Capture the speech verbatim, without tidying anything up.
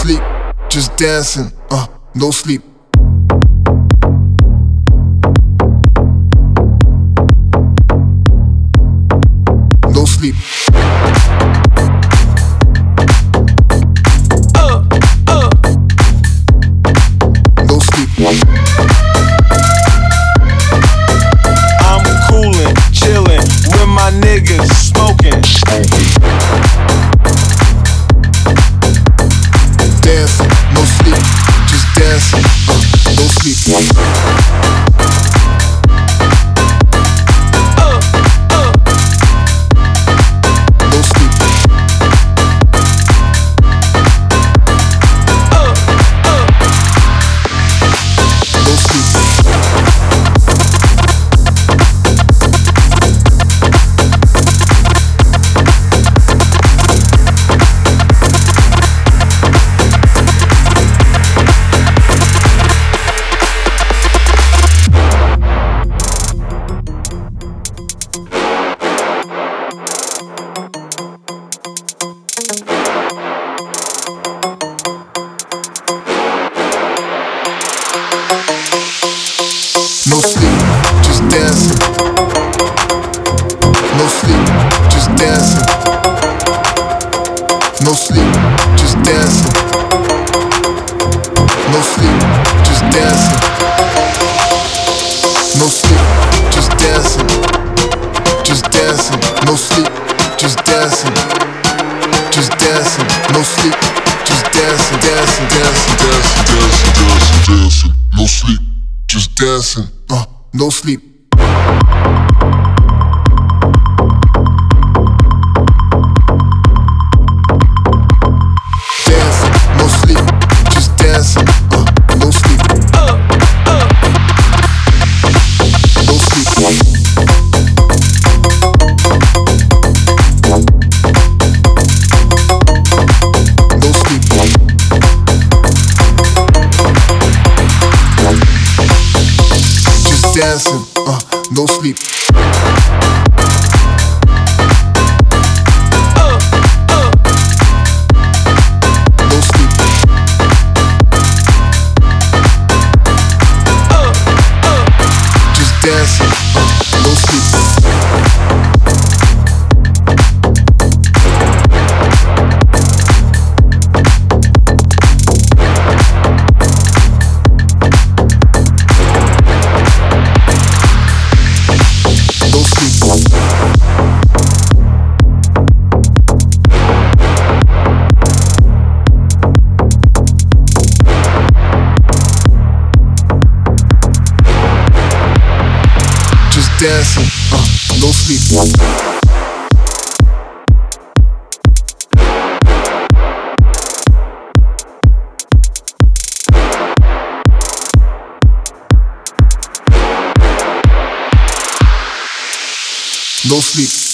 sleep, just dancing, uh, no sleep. No sleep. Uh, uh. No sleep. I'm coolin', chillin' with my niggas, smoking. Dancing, no sleep, just dancing, uh, no sleep. Uh, uh. No sleep. Uh, uh. No sleep. No sleep, just dancing. No sleep, just dancing. No sleep, just dancing. No sleep, just dancing. No sleep, just dancing. Just dancing, no sleep, just dancing. Just dancing, no sleep, just dancing, dancing, dancing, dancing, dancing, dancing, dancing. No sleep, just dancing, uh, no sleep. Dancing, no sleep, just dancing, uh, no sleep. Uh, uh. No sleep. No sleep. Just dancing, uh, no sleep. Uh, uh. No sleep. Uh, uh. Just dancing, uh, no sleep. No sleep. Just dancing, uh, no sleep. No sleep.